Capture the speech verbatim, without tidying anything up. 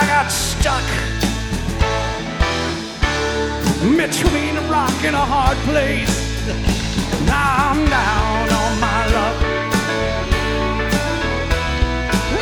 I got stuck between a rock and a hard place. Now I'm down